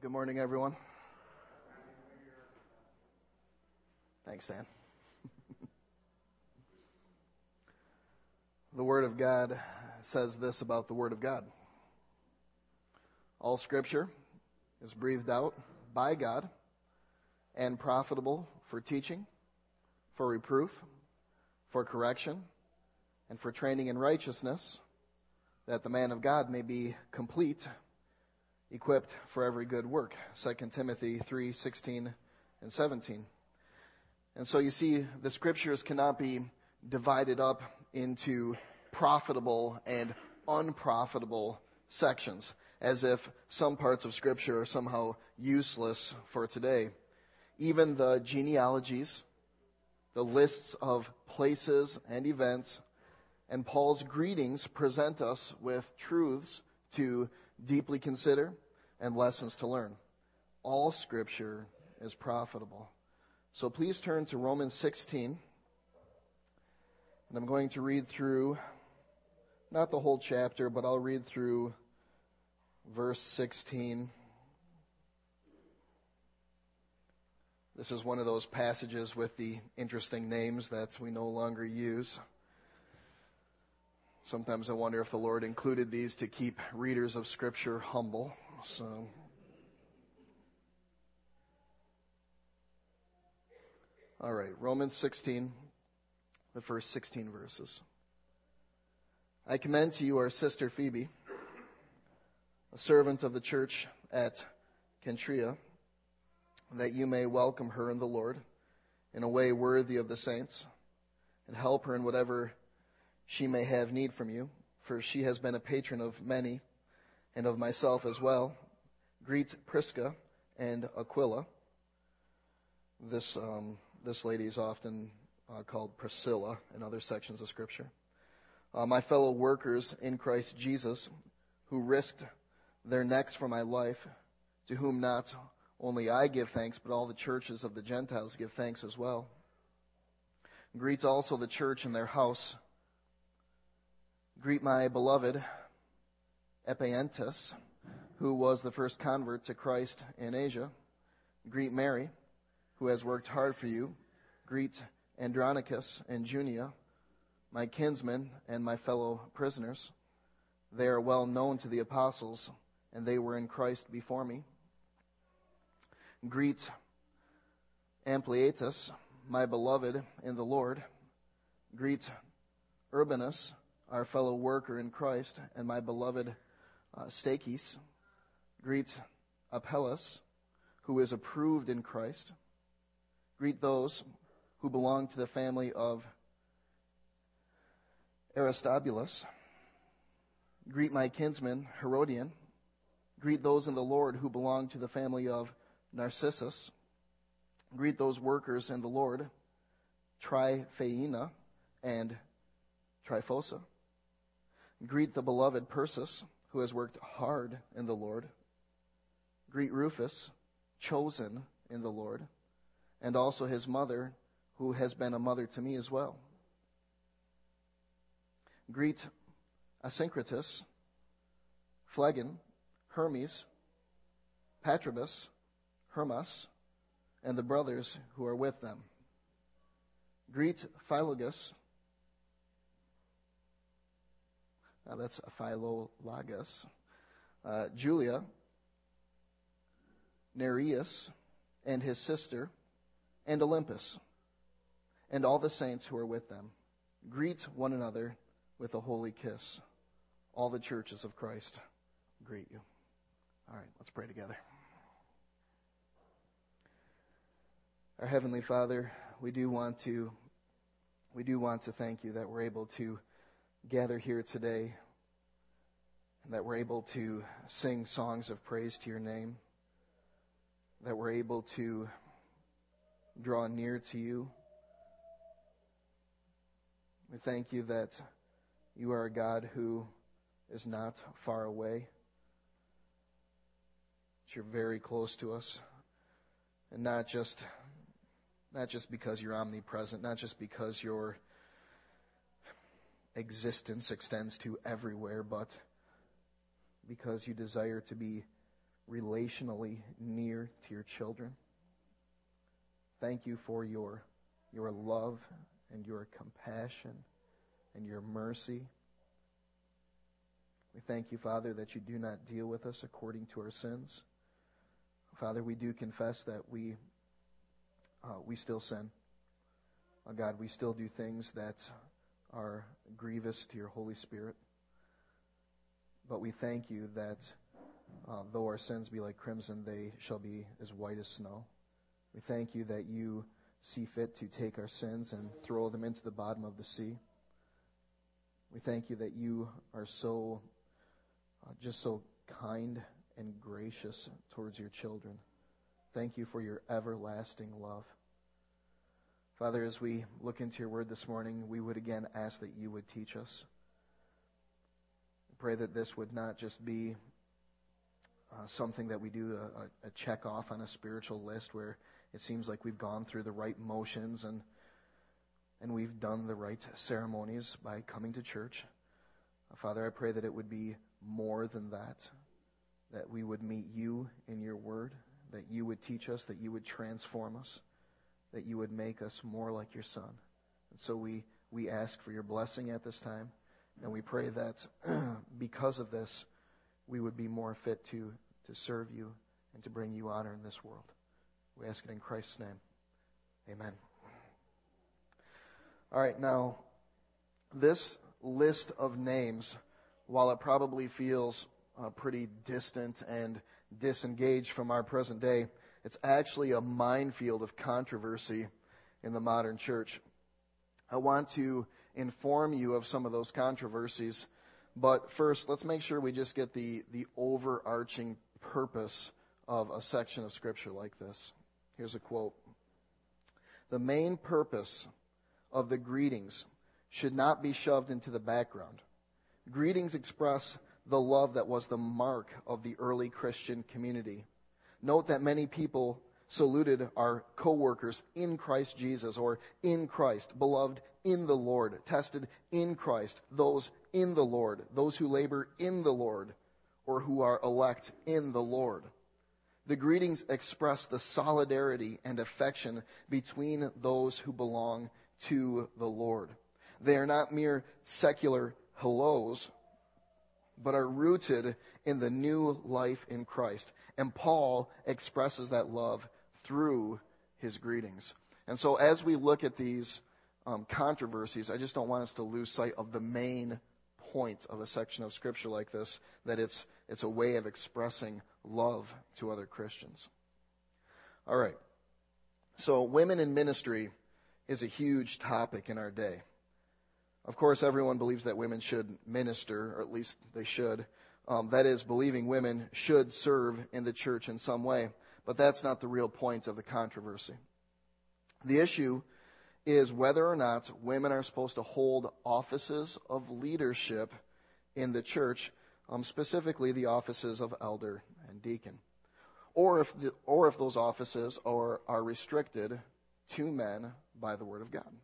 Good morning, everyone. Thanks, Dan. The Word of God says this about the Word of God. All Scripture is breathed out by God and profitable for teaching, for reproof, for correction, and for training in righteousness, that the man of God may be complete, equipped for every good work. 2 Timothy 3:16 and 17. And so you see, the Scriptures cannot be divided up into profitable and unprofitable sections, as if some parts of Scripture are somehow useless for today. Even the genealogies, the lists of places and events, and Paul's greetings present us with truths to deeply consider and lessons to learn. All Scripture is profitable. So please turn to Romans 16, and I'm going to read through, not the whole chapter, but I'll read through verse 16. This is one of those passages with the interesting names that we no longer use. Sometimes I wonder if the Lord included these to keep readers of Scripture humble. All right, Romans 16, the first 16 verses. I commend to you our sister Phoebe, a servant of the church at Cenchrea, that you may welcome her in the Lord in a way worthy of the saints, and help her in whatever she may have need from you, for she has been a patron of many, and of myself as well. Greet Prisca and Aquila. This lady is often called Priscilla in other sections of Scripture. My fellow workers in Christ Jesus, who risked their necks for my life, to whom not only I give thanks, but all the churches of the Gentiles give thanks as well. Greet also the church in their house. Greet my beloved Epainetus, who was the first convert to Christ in Asia. Greet Mary, who has worked hard for you. Greet Andronicus and Junia, my kinsmen and my fellow prisoners. They are well known to the apostles, and they were in Christ before me. Greet Ampliatus, my beloved in the Lord. Greet Urbanus, our fellow worker in Christ, and my beloved Stachys. Greet Apelles, who is approved in Christ. Greet those who belong to the family of Aristobulus. Greet my kinsman Herodian. Greet those in the Lord who belong to the family of Narcissus. Greet those workers in the Lord, Tryphaena and Tryphosa. Greet the beloved Persis, who has worked hard in the Lord. Greet Rufus, chosen in the Lord, and also his mother, who has been a mother to me as well. Greet Asyncritus, Phlegon, Hermes, Patrobus, Hermas, and the brothers who are with them. Greet Philologus, that's Philologus, Julia, Nereus, and his sister, and Olympus, and all the saints who are with them. Greet one another with a holy kiss. All the churches of Christ greet you. All right, let's pray together. Our Heavenly Father, we do want to thank you that we're able to gather here today, and that we're able to sing songs of praise to your name, that we're able to draw near to you. We thank you that you are a God who is not far away, that you're very close to us, and not just because you're omnipresent, not just because your existence extends to everywhere, but because you desire to be relationally near to your children. Thank you for your love and your compassion and your mercy. We thank you, Father, that you do not deal with us according to our sins. Father, we do confess that we still sin. God, we still do things that are grievous to your Holy Spirit. But we thank you that though our sins be like crimson, they shall be as white as snow. We thank you that you see fit to take our sins and throw them into the bottom of the sea. We thank you that you are so just so kind and gracious towards your children. Thank you for your everlasting love. Father, as we look into your word this morning, we would again ask that you would teach us. I pray that this would not just be something that we do a check off on a spiritual list where it seems like we've gone through the right motions and we've done the right ceremonies by coming to church. Father, I pray that it would be more than that we would meet you in your word, that you would teach us, that you would transform us, that you would make us more like your Son. And so we ask for your blessing at this time, and we pray that because of this, we would be more fit to serve you and to bring you honor in this world. We ask it in Christ's name. Amen. All right, now, this list of names, while it probably feels pretty distant and disengaged from our present day, it's actually a minefield of controversy in the modern church. I want to inform you of some of those controversies, but first, let's make sure we just get the overarching purpose of a section of Scripture like this. Here's a quote. The main purpose of the greetings should not be shoved into the background. Greetings express the love that was the mark of the early Christian community. Note that many people saluted our co-workers in Christ Jesus, or in Christ, beloved in the Lord, tested in Christ, those in the Lord, those who labor in the Lord, or who are elect in the Lord. The greetings express the solidarity and affection between those who belong to the Lord. They are not mere secular hellos, but are rooted in the new life in Christ. And Paul expresses that love through his greetings. And so as we look at these controversies, I just don't want us to lose sight of the main point of a section of Scripture like this, that it's a way of expressing love to other Christians. All right. So women in ministry is a huge topic in our day. Of course, everyone believes that women should minister, or at least they should. That is, believing women should serve in the church in some way. But that's not the real point of the controversy. The issue is whether or not women are supposed to hold offices of leadership in the church, specifically the offices of elder and deacon, or if those offices are restricted to men by the Word of God.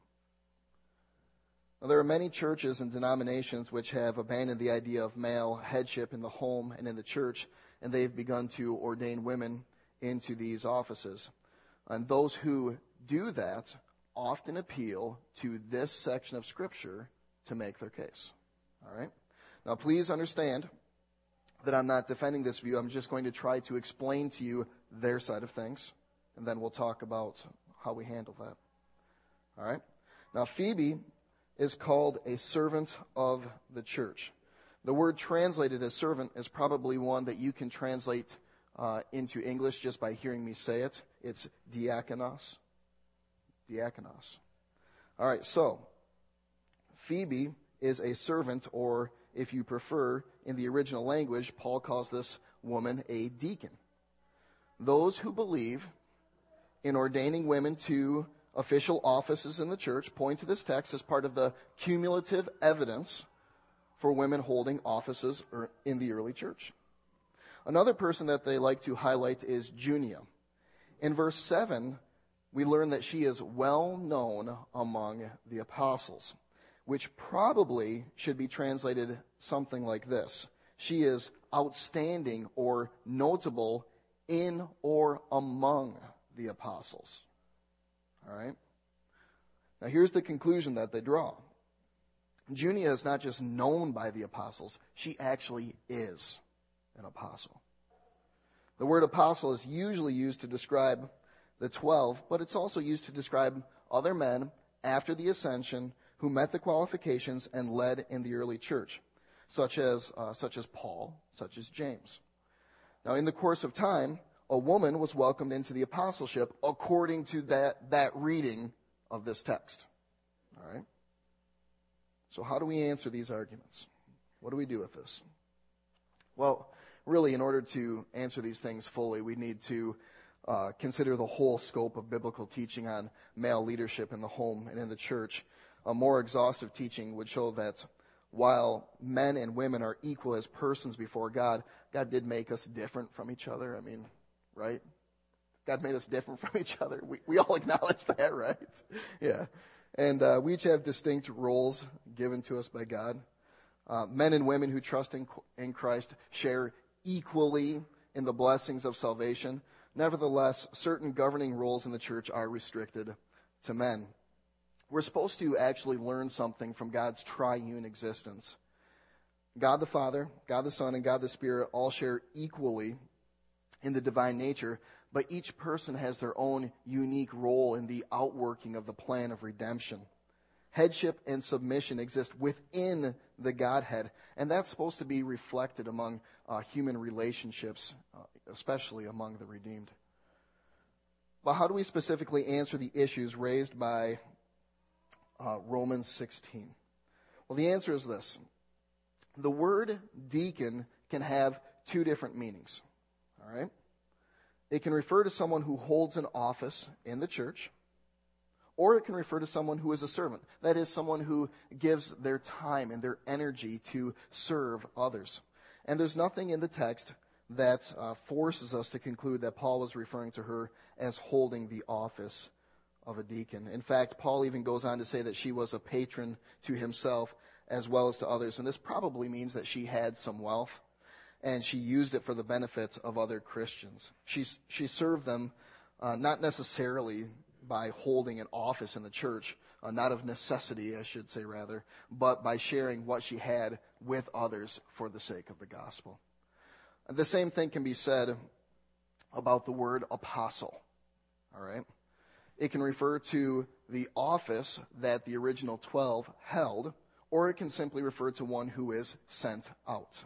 Now, there are many churches and denominations which have abandoned the idea of male headship in the home and in the church, and they've begun to ordain women into these offices. And those who do that often appeal to this section of Scripture to make their case. All right? Now, please understand that I'm not defending this view. I'm just going to try to explain to you their side of things, and then we'll talk about how we handle that. All right? Now, Phoebe is called a servant of the church. The word translated as servant is probably one that you can translate into English just by hearing me say it. It's diakonos. Diakonos. All right, so Phoebe is a servant, or if you prefer, in the original language, Paul calls this woman a deacon. Those who believe in ordaining women to official offices in the church point to this text as part of the cumulative evidence for women holding offices in the early church. Another person that they like to highlight is Junia. In verse 7, we learn that she is well known among the apostles, which probably should be translated something like this. She is outstanding or notable in or among the apostles. All right? Now here's the conclusion that they draw. Junia is not just known by the apostles, she actually is an apostle. The word apostle is usually used to describe the 12, but it's also used to describe other men after the ascension who met the qualifications and led in the early church, such as Paul, such as James. Now, in the course of time, a woman was welcomed into the apostleship according to that reading of this text. All right? So how do we answer these arguments? What do we do with this? Well, really, in order to answer these things fully, we need to consider the whole scope of biblical teaching on male leadership in the home and in the church. A more exhaustive teaching would show that while men and women are equal as persons before God, God did make us different from each other. I mean, right? God made us different from each other. We all acknowledge that, right? Yeah. And we each have distinct roles given to us by God. Men and women who trust in Christ share equally in the blessings of salvation. Nevertheless, certain governing roles in the church are restricted to men. We're supposed to actually learn something from God's triune existence. God the Father, God the Son, and God the Spirit all share equally in the divine nature, but each person has their own unique role in the outworking of the plan of redemption. Headship and submission exist within the Godhead, and that's supposed to be reflected among human relationships, especially among the redeemed. But how do we specifically answer the issues raised by Romans 16? Well, the answer is this. The word deacon can have two different meanings. All right? It can refer to someone who holds an office in the church, or it can refer to someone who is a servant. That is, someone who gives their time and their energy to serve others. And there's nothing in the text that forces us to conclude that Paul was referring to her as holding the office of a deacon. In fact, Paul even goes on to say that she was a patron to himself as well as to others. And this probably means that she had some wealth, and she used it for the benefit of other Christians. She served them not necessarily by holding an office in the church, not of necessity, I should say rather, but by sharing what she had with others for the sake of the gospel. The same thing can be said about the word apostle. All right? It can refer to the office that the original 12 held, or it can simply refer to one who is sent out.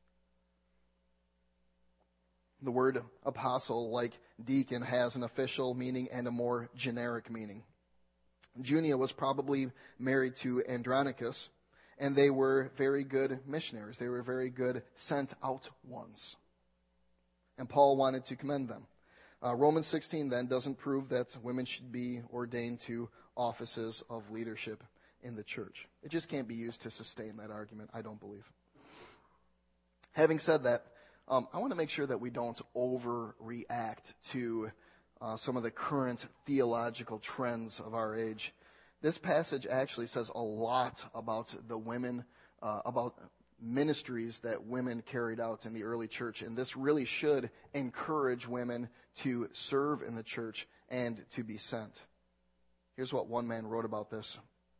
The word apostle, like deacon, has an official meaning and a more generic meaning. Junia was probably married to Andronicus, and they were very good missionaries. They were very good sent out ones. And Paul wanted to commend them. Romans 16 then doesn't prove that women should be ordained to offices of leadership in the church. It just can't be used to sustain that argument, I don't believe. Having said that, I want to make sure that we don't overreact to some of the current theological trends of our age. This passage actually says a lot about the women, about ministries that women carried out in the early church, and this really should encourage women to serve in the church and to be sent. Here's what one man wrote about this.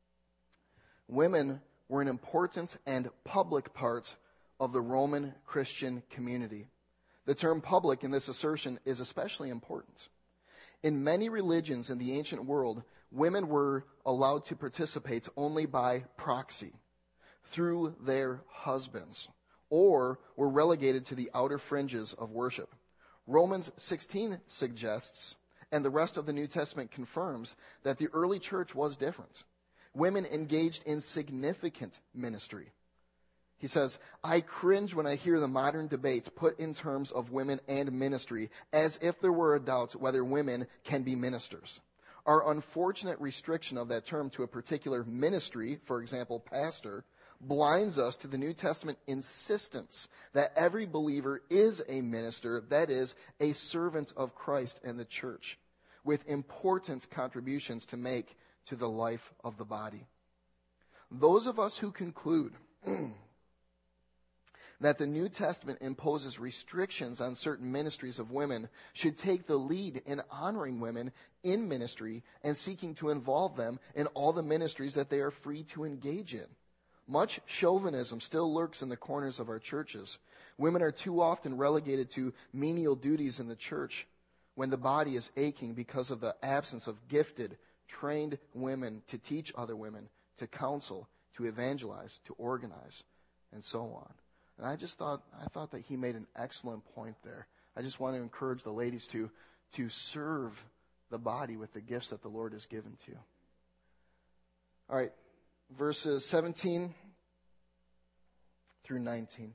Women were an important and public part of the Roman Christian community. The term public in this assertion is especially important. In many religions in the ancient world, women were allowed to participate only by proxy, through their husbands, or were relegated to the outer fringes of worship. Romans 16 suggests, and the rest of the New Testament confirms, that the early church was different. Women engaged in significant ministry. He says, I cringe when I hear the modern debates put in terms of women and ministry, as if there were a doubt whether women can be ministers. Our unfortunate restriction of that term to a particular ministry, for example, pastor, blinds us to the New Testament insistence that every believer is a minister, that is, a servant of Christ and the church, with important contributions to make to the life of the body. Those of us who conclude that the New Testament imposes restrictions on certain ministries of women should take the lead in honoring women in ministry and seeking to involve them in all the ministries that they are free to engage in. Much chauvinism still lurks in the corners of our churches. Women are too often relegated to menial duties in the church when the body is aching because of the absence of gifted, trained women to teach other women, to counsel, to evangelize, to organize, and so on. And I thought that he made an excellent point there. I just want to encourage the ladies to serve the body with the gifts that the Lord has given to you. All right, verses 17 through 19.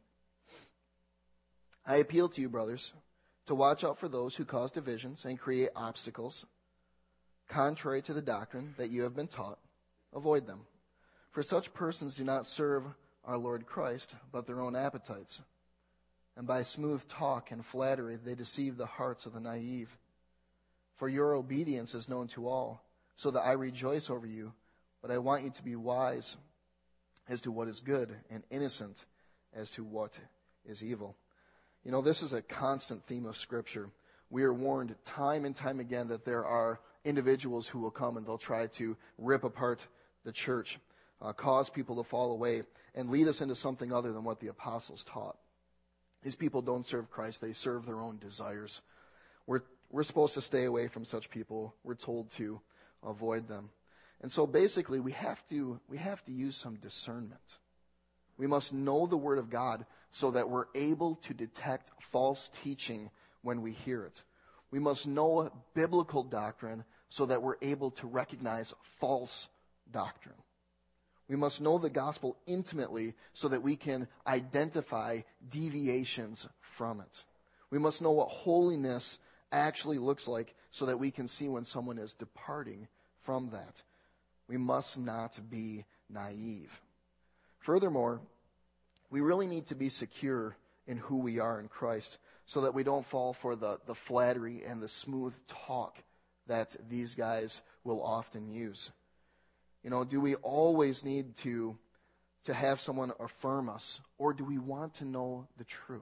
I appeal to you, brothers, to watch out for those who cause divisions and create obstacles contrary to the doctrine that you have been taught. Avoid them. For such persons do not serve our Lord Christ, but their own appetites. And by smooth talk and flattery they deceive the hearts of the naive. For your obedience is known to all, so that I rejoice over you, but I want you to be wise as to what is good and innocent as to what is evil. You know, this is a constant theme of Scripture. We are warned time and time again that there are individuals who will come and they'll try to rip apart the church, cause people to fall away, and lead us into something other than what the apostles taught. These people don't serve Christ. They serve their own desires. We're supposed to stay away from such people. We're told to avoid them. And so basically we have to use some discernment. We must know the Word of God so that we're able to detect false teaching when we hear it. We must know biblical doctrine so that we're able to recognize false doctrine. We must know the gospel intimately so that we can identify deviations from it. We must know what holiness actually looks like so that we can see when someone is departing from that. We must not be naive. Furthermore, we really need to be secure in who we are in Christ so that we don't fall for the flattery and the smooth talk that these guys will often use. You know, do we always need to have someone affirm us, or do we want to know the truth?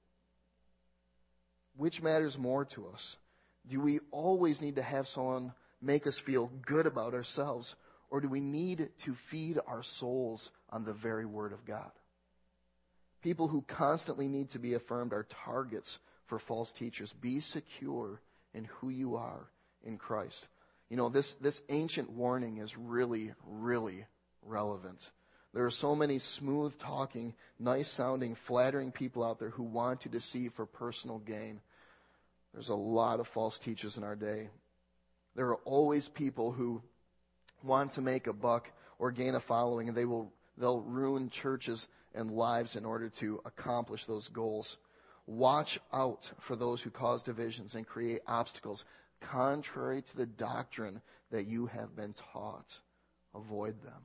Which matters more to us? Do we always need to have someone make us feel good about ourselves, or do we need to feed our souls on the very Word of God? People who constantly need to be affirmed are targets for false teachers. Be secure in who you are in Christ. You know, this ancient warning is really, really relevant. There are so many smooth-talking, nice-sounding, flattering people out there who want to deceive for personal gain. There's a lot of false teachers in our day. There are always people who want to make a buck or gain a following, and they'll ruin churches and lives in order to accomplish those goals. Watch out for those who cause divisions and create obstacles contrary to the doctrine that you have been taught. Avoid them.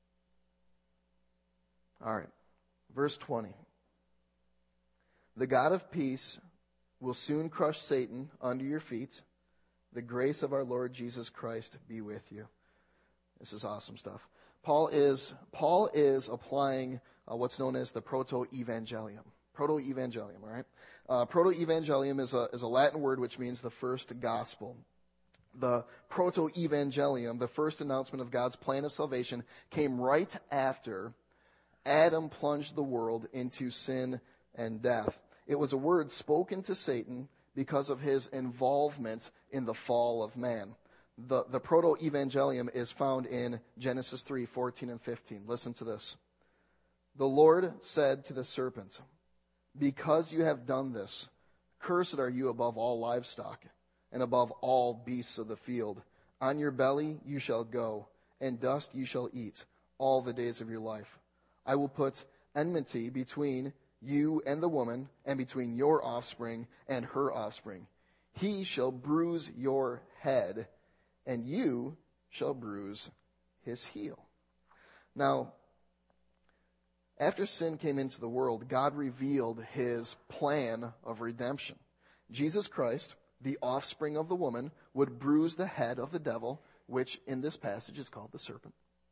All right, verse 20. The God of peace will soon crush Satan under your feet. The grace of our Lord Jesus Christ be with you. This is awesome stuff. Paul is applying what's known as the proto-evangelium. Proto-evangelium, all right? Proto-evangelium is a Latin word which means the first gospel. The proto-evangelium, the first announcement of God's plan of salvation, came right after Adam plunged the world into sin and death. It was a word spoken to Satan because of his involvement in the fall of man. The proto-evangelium is found in Genesis 3:14 and 15. Listen to this. The Lord said to the serpent, "Because you have done this, cursed are you above all livestock and above all beasts of the field. On your belly you shall go, and dust you shall eat all the days of your life. I will put enmity between you and the woman, and between your offspring and her offspring. He shall bruise your head, and you shall bruise his heel." Now, after sin came into the world, God revealed his plan of redemption. Jesus Christ, the offspring of the woman, would bruise the head of the devil, which in this passage is called the serpent.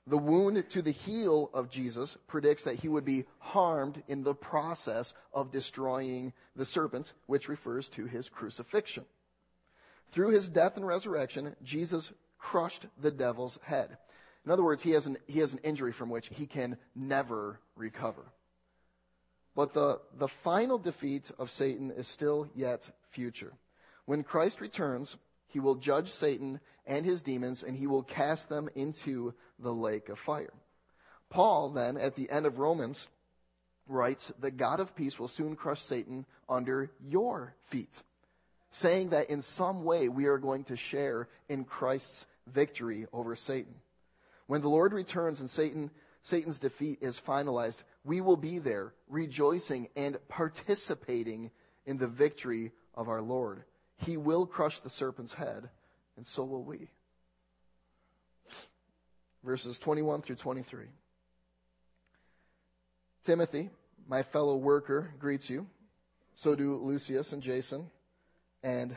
The wound to the heel of Jesus predicts that he would be harmed in the process of destroying the serpent, which refers to his crucifixion. Through his death and resurrection, Jesus crushed the devil's head. In other words, he has an injury from which he can never recover. But the final defeat of Satan is still yet future. When Christ returns, he will judge Satan and his demons, and he will cast them into the lake of fire. Paul then, at the end of Romans, writes, "The God of peace will soon crush Satan under your feet," saying that in some way we are going to share in Christ's victory over Satan. When the Lord returns and Satan's defeat is finalized, we will be there rejoicing and participating in the victory of our Lord. He will crush the serpent's head, and so will we. Verses 21 through 23. Timothy, my fellow worker, greets you. So do Lucius and Jason, and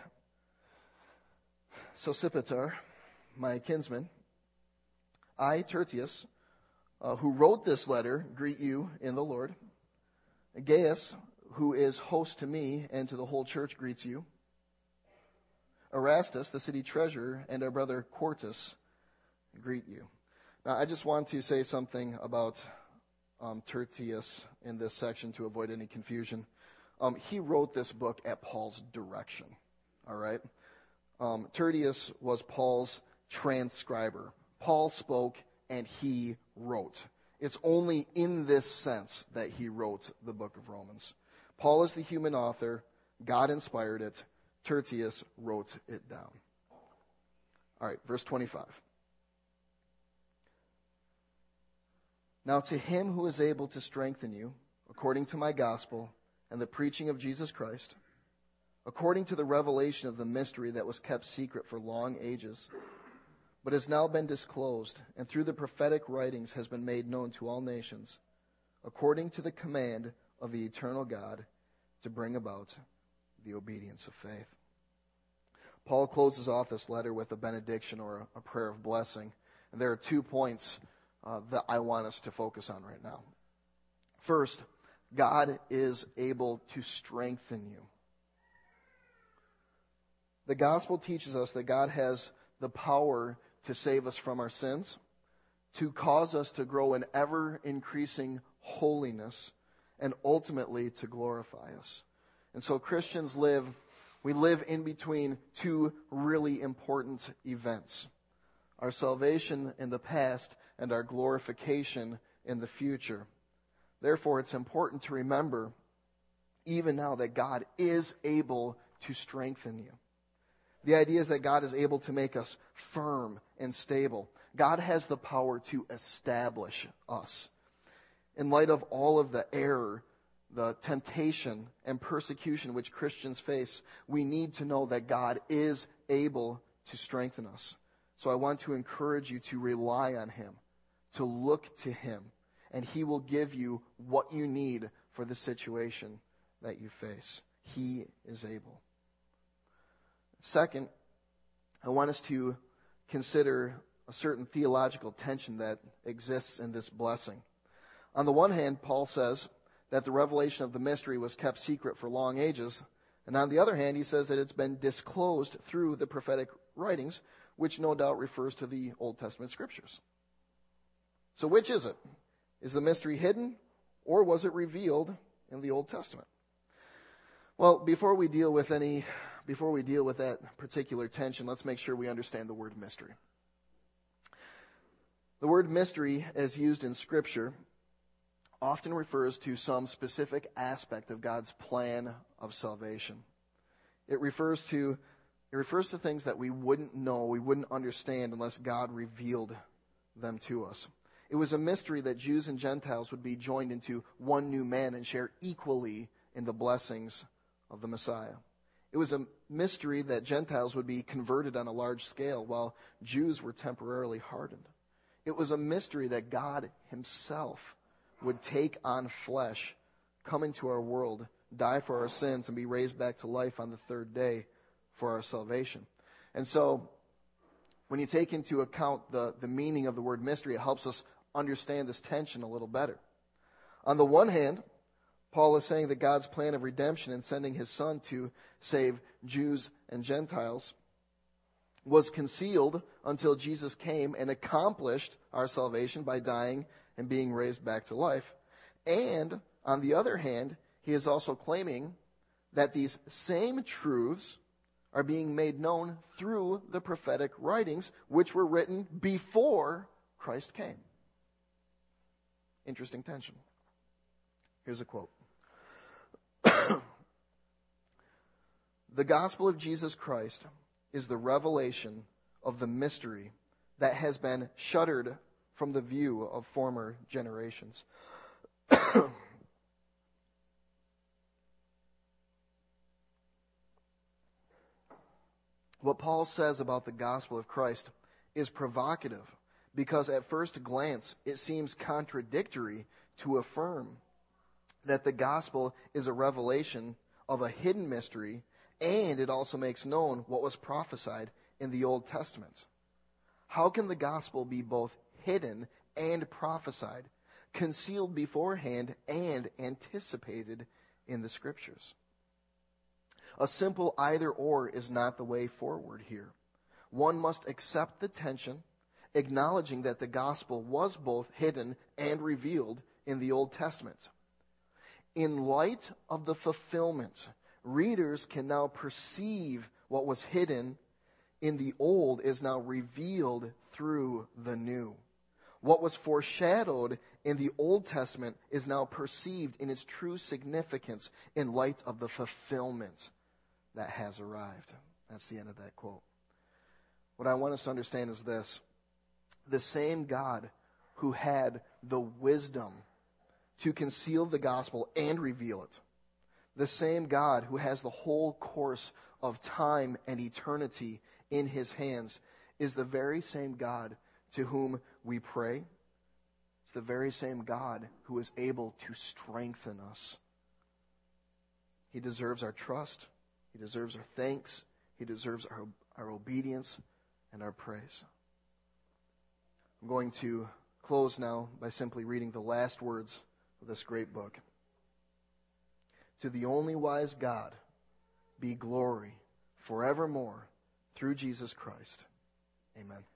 Sosipater, my kinsman. I, Tertius, who wrote this letter, greet you in the Lord. Gaius, who is host to me and to the whole church, greets you. Erastus, the city treasurer, and our brother Quartus greet you. Now, I just want to say something about Tertius in this section to avoid any confusion. He wrote this book at Paul's direction, all right? Tertius was Paul's transcriber. Paul spoke and he wrote. It's only in this sense that he wrote the book of Romans. Paul is the human author. God inspired it. Tertius wrote it down. All right, verse 25. Now to him who is able to strengthen you, according to my gospel and the preaching of Jesus Christ, according to the revelation of the mystery that was kept secret for long ages, but has now been disclosed, and through the prophetic writings has been made known to all nations, according to the command of the eternal God, to bring about the obedience of faith. Paul closes off this letter with a benediction or a prayer of blessing. And there are 2 points that I want us to focus on right now. First, God is able to strengthen you. The gospel teaches us that God has the power to save us from our sins, to cause us to grow in ever-increasing holiness, and ultimately to glorify us. And so Christians live in between 2 really important events: our salvation in the past and our glorification in the future. Therefore, it's important to remember, even now, that God is able to strengthen you. The idea is that God is able to make us firm and stable. God has the power to establish us. In light of all of the error, the temptation, and persecution which Christians face, we need to know that God is able to strengthen us. So I want to encourage you to rely on Him, to look to Him, and He will give you what you need for the situation that you face. He is able. Second, I want us to consider a certain theological tension that exists in this blessing. On the one hand, Paul says that the revelation of the mystery was kept secret for long ages. And on the other hand, he says that it's been disclosed through the prophetic writings, which no doubt refers to the Old Testament scriptures. So which is it? Is the mystery hidden, or was it revealed in the Old Testament? Well, before we deal with that particular tension, let's make sure we understand the word mystery. The word mystery, as used in Scripture, often refers to some specific aspect of God's plan of salvation. It refers to things that we wouldn't know, we wouldn't understand unless God revealed them to us. It was a mystery that Jews and Gentiles would be joined into one new man and share equally in the blessings of the Messiah. It was a mystery that Gentiles would be converted on a large scale while Jews were temporarily hardened. It was a mystery that God Himself would take on flesh, come into our world, die for our sins, and be raised back to life on the third day for our salvation. And so, When you take into account the meaning of the word mystery, it helps us understand this tension a little better. On the one hand, Paul is saying that God's plan of redemption in sending his Son to save Jews and Gentiles was concealed until Jesus came and accomplished our salvation by dying and being raised back to life. And on the other hand, he is also claiming that these same truths are being made known through the prophetic writings, which were written before Christ came. Interesting tension. Here's a quote. The gospel of Jesus Christ is the revelation of the mystery that has been shuttered from the view of former generations. What Paul says about the gospel of Christ is provocative because at first glance it seems contradictory to affirm that the gospel is a revelation of a hidden mystery, and it also makes known what was prophesied in the Old Testament. How can the gospel be both hidden and prophesied, concealed beforehand and anticipated in the Scriptures? A simple either-or is not the way forward here. One must accept the tension, acknowledging that the gospel was both hidden and revealed in the Old Testament. In light of the fulfillment, readers can now perceive what was hidden in the Old is now revealed through the New. What was foreshadowed in the Old Testament is now perceived in its true significance in light of the fulfillment that has arrived. That's the end of that quote. What I want us to understand is this. The same God who had the wisdom to conceal the gospel and reveal it, the same God who has the whole course of time and eternity in his hands, is the very same God to whom we pray. It's the very same God who is able to strengthen us. He deserves our trust. He deserves our thanks. He deserves our obedience and our praise. I'm going to close now by simply reading the last words of this great book. To the only wise God be glory forevermore through Jesus Christ. Amen.